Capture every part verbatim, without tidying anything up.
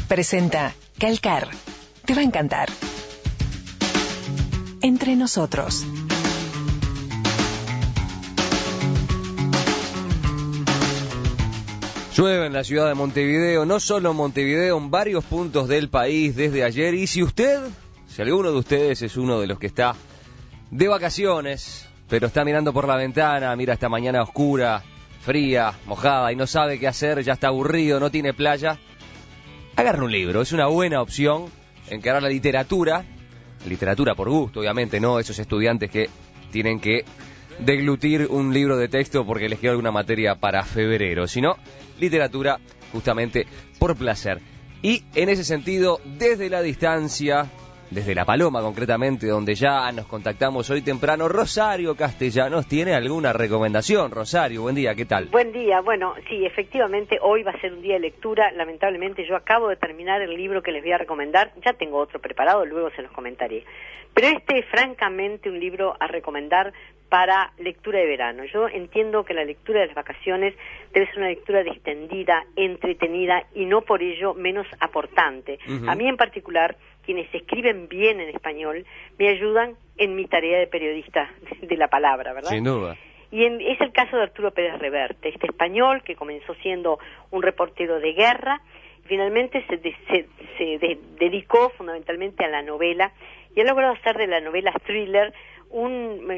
presenta Calcar. Te va a encantar. Entre nosotros. Llueve en la ciudad de Montevideo, no solo en Montevideo, en varios puntos del país desde ayer. Y si usted, si alguno de ustedes es uno de los que está de vacaciones, pero está mirando por la ventana, mira esta mañana oscura, fría, mojada y no sabe qué hacer, ya está aburrido, no tiene playa, agarre un libro. Es una buena opción encarar la literatura, literatura por gusto, obviamente, no esos estudiantes que tienen que deglutir un libro de texto porque les queda alguna materia para febrero, sino literatura justamente por placer. Y en ese sentido, desde la distancia, desde La Paloma concretamente, donde ya nos contactamos hoy temprano, Rosario Castellanos tiene alguna recomendación. Rosario, buen día, ¿qué tal? Buen día, bueno, sí, efectivamente hoy va a ser un día de lectura. Lamentablemente yo acabo de terminar el libro que les voy a recomendar, ya tengo otro preparado, luego se los comentaré. Pero este es francamente un libro a recomendar para lectura de verano. Yo entiendo que la lectura de las vacaciones debe ser una lectura distendida, entretenida y no por ello menos aportante. Uh-huh. A mí en particular, quienes escriben bien en español me ayudan en mi tarea de periodista de la palabra, ¿verdad? Sin duda. Y en, es el caso de Arturo Pérez Reverte, este español que comenzó siendo un reportero de guerra, y finalmente se, de, se, se de, dedicó fundamentalmente a la novela y ha logrado hacer de la novela thriller un,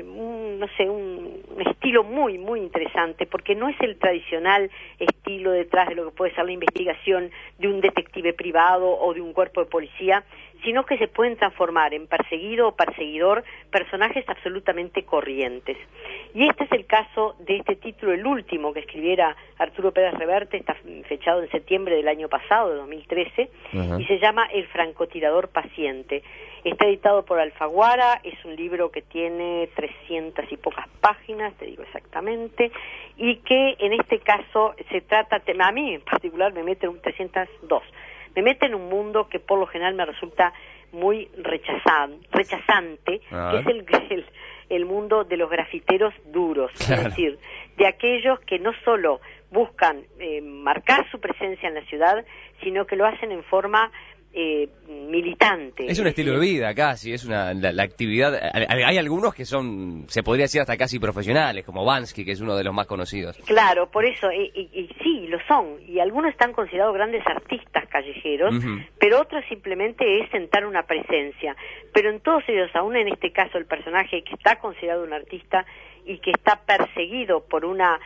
un no sé, un, un estilo muy, muy interesante, porque no es el tradicional estilo detrás de lo que puede ser la investigación de un detective privado o de un cuerpo de policía, sino que se pueden transformar en perseguido o perseguidor personajes absolutamente corrientes. Y este es el caso de este título, el último que escribiera Arturo Pérez Reverte, está fechado en septiembre del año pasado, de dos mil trece, uh-huh. y se llama El francotirador paciente. Está editado por Alfaguara, es un libro que tiene trescientas y pocas páginas, te digo exactamente, y que en este caso se trata, a mí en particular me mete un trescientos dos, me mete en un mundo que por lo general me resulta muy rechazan, rechazante, que es el, el, el mundo de los grafiteros duros, claro. Es decir, de aquellos que no solo buscan eh, marcar su presencia en la ciudad, sino que lo hacen en forma Eh, militante. Es un estilo de vida casi, es una la, la actividad. Hay algunos que son, se podría decir hasta casi profesionales, como Bansky, que es uno de los más conocidos. Claro, por eso, y, y, y sí, lo son, y algunos están considerados grandes artistas callejeros, uh-huh. pero otros simplemente es sentar una presencia. Pero en todos ellos, aún en este caso el personaje que está considerado un artista y que está perseguido por una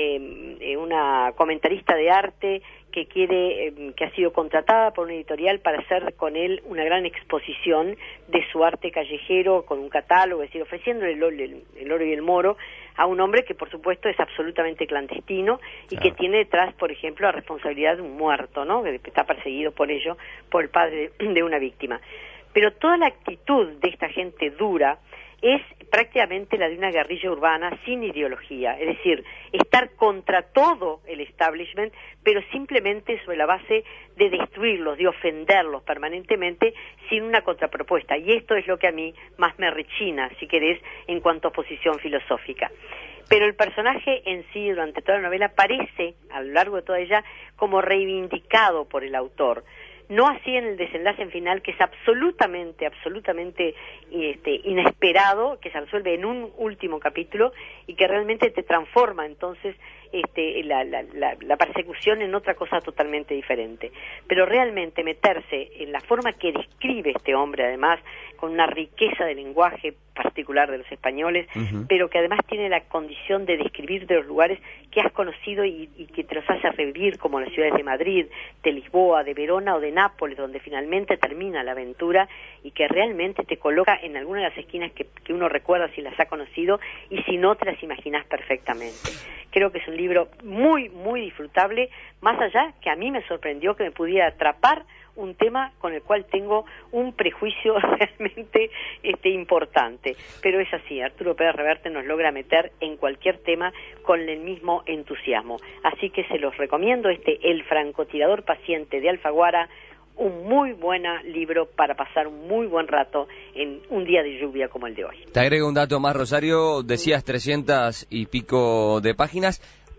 eh, una comentarista de arte que quiere, eh, que ha sido contratada por una editorial para hacer con él una gran exposición de su arte callejero, con un catálogo, es decir, ofreciéndole el, el, el oro y el moro a un hombre que por supuesto es absolutamente clandestino y claro. que tiene detrás, por ejemplo, la responsabilidad de un muerto, ¿no? Que está perseguido por ello, por el padre de, de una víctima. Pero toda la actitud de esta gente dura es prácticamente la de una guerrilla urbana sin ideología, es decir, estar contra todo el establishment, pero simplemente sobre la base de destruirlos, de ofenderlos permanentemente sin una contrapropuesta. Y esto es lo que a mí más me rechina, si querés, en cuanto a posición filosófica. Pero el personaje en sí, durante toda la novela, parece, a lo largo de toda ella, como reivindicado por el autor. No así en el desenlace en final, que es absolutamente, absolutamente este, inesperado, que se resuelve en un último capítulo y que realmente te transforma entonces este, la, la, la, la persecución en otra cosa totalmente diferente. Pero realmente meterse en la forma que describe este hombre, además, con una riqueza de lenguaje particular de los españoles, uh-huh. pero que además tiene la condición de describir de los lugares que has conocido y, y que te los hace revivir, como las ciudades de Madrid, de Lisboa, de Verona o de Nápoles, donde finalmente termina la aventura y que realmente te coloca en alguna de las esquinas que, que uno recuerda si las ha conocido y si no te las imaginas perfectamente. Creo que es un libro muy, muy disfrutable, más allá que a mí me sorprendió que me pudiera atrapar un tema con el cual tengo un prejuicio realmente este, importante, pero es así, Arturo Pérez Reverte nos logra meter en cualquier tema con el mismo entusiasmo, así que se los recomiendo, este El francotirador paciente de Alfaguara, un muy buen libro para pasar un muy buen rato en un día de lluvia como el de hoy. Te agrego un dato más, Rosario, decías trescientas y pico de páginas.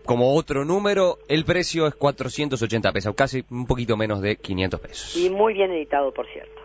como otro número, el precio es cuatrocientos ochenta pesos, casi un poquito menos de quinientos pesos. Y muy bien editado, por cierto.